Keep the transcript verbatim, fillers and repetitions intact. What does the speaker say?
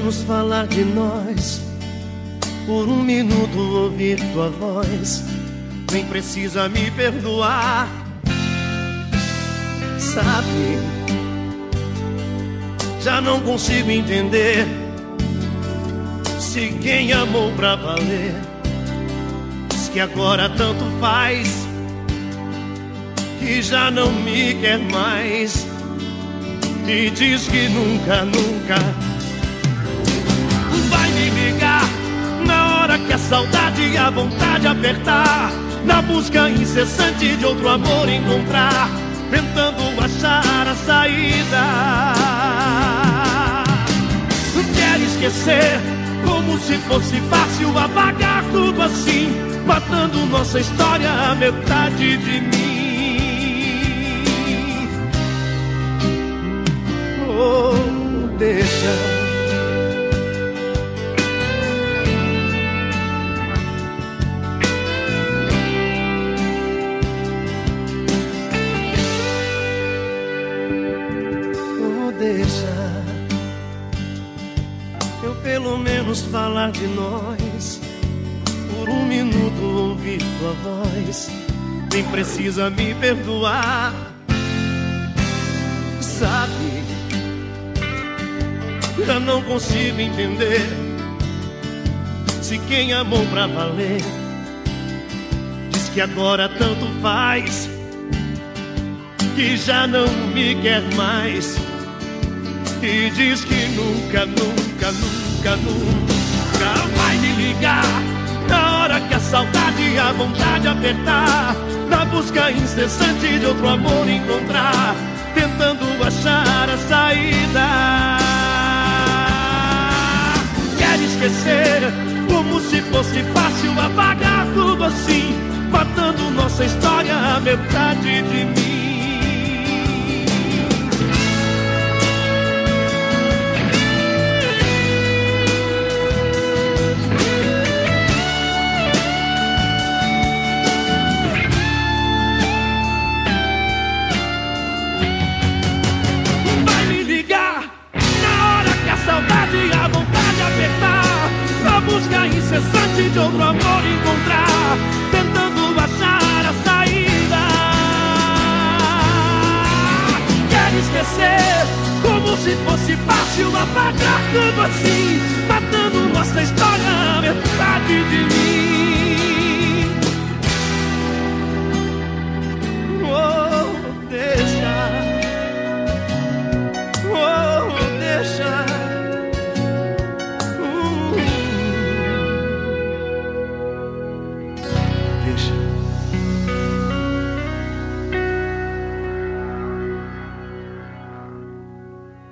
menos falar de nós, por um minuto ouvir tua voz, nem precisa me perdoar. Sabe, já não consigo entender se quem amou pra valer diz que agora tanto faz, que já não me quer mais, e diz que nunca, nunca vai me ligar na hora que a saudade e a vontade apertar, na busca incessante de outro amor encontrar, tentando achar a saída. Quer esquecer como se fosse fácil apagar tudo assim, matando nossa história, a metade de mim. Oh, deixa. Deixa eu pelo menos falar de nós, por um minuto ouvir tua voz, nem precisa me perdoar. Sabe, já não consigo entender se quem amou pra valer diz que agora tanto faz, que já não me quer mais, e diz que nunca, nunca, nunca, nunca vai me ligar na hora que a saudade e a vontade apertar, na busca incessante de outro amor encontrar, tentando achar a saída. Quer esquecer como se fosse fácil apagar tudo assim, matando nossa história, a metade de mim. Busca incessante de outro amor encontrar, tentando achar a saída. Quer esquecer como se fosse fácil apagar tudo assim, matando nossa história, metade de mim.